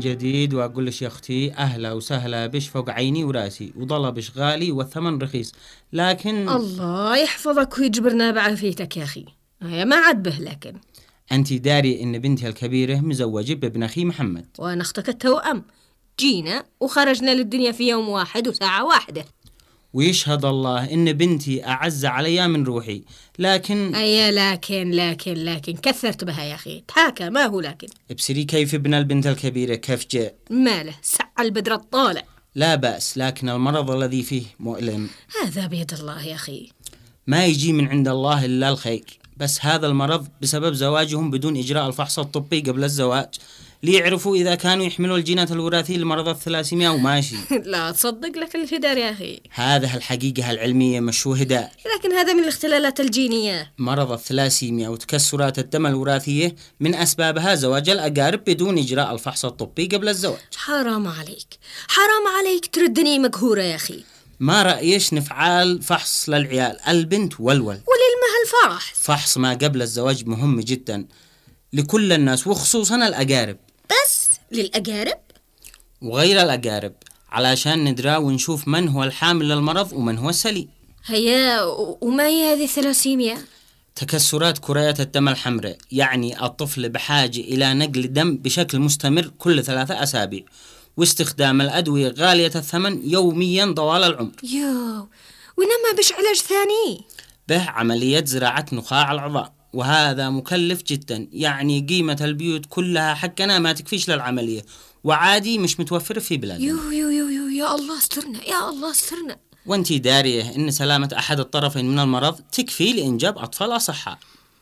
جديد وأقول لك يا أختي أهلا وسهلا بش فوق عيني وراسي، وطلبش غالي والثمن رخيص، لكن الله يحفظك ويجبرنا بعافيتك يا أخي. هيا ما عاد به، لكن أنت داري إن بنتي الكبيرة مزوجة بابن أخي محمد، وأنا أختك التوأم، جينا وخرجنا للدنيا في يوم واحد وساعة واحدة. ويشهد الله إن بنتي أعز عليا من روحي، لكن أي لكن كثرت بها يا أخي، تحاكى ما هو لكن. ابصري كيف ابن البنت الكبيرة كيف جاء، ماله سع البدر الطالع. لا بأس، لكن المرض الذي فيه مؤلم. هذا بيد الله يا أخي، ما يجي من عند الله إلا الخير، بس هذا المرض بسبب زواجهم بدون إجراء الفحص الطبي قبل الزواج ليعرفوا إذا كانوا يحملوا الجينات الوراثية لمرض الثلاسيميا وماشي. لا تصدق لك الهدار يا أخي، هذا الحقيقة العلمية مش هداء، لكن هذا من الاختلالات الجينية. مرض الثلاسيميا وتكسرات الدم الوراثية من أسبابها زواج الأقارب بدون إجراء الفحص الطبي قبل الزواج. حرام عليك تردني مقهورة يا أخي. ما رأيش نفعل فحص للعيال البنت والولد وللمها الفرح؟ فحص ما قبل الزواج مهم جدا لكل الناس وخصوصا الأقارب. بس للأقارب وغير الأقارب علشان ندرى ونشوف من هو الحامل للمرض ومن هو السليم. هيا وما هي هذه الثلاسيميا؟ تكسرات كريات الدم الحمراء، يعني الطفل بحاجة إلى نقل دم بشكل مستمر كل 3 أسابيع، واستخدام الأدوية غالية الثمن يوميا طوال العمر. وإنما بش علاج ثاني؟ به عملية زراعة نخاع العظام، وهذا مكلف جدا، يعني قيمة البيوت كلها حقنا ما تكفيش للعملية، وعادي مش متوفر في بلادنا. يا الله استرنا. وانتي دارية ان سلامة احد الطرفين من المرض تكفي لانجاب اطفال اصحاء.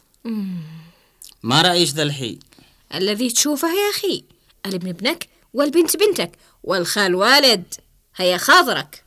ما رأيش ذا الحين؟ الذي تشوفه يا اخي، الابن ابنك والبنت بنتك والخال والد، هيا خاطرك.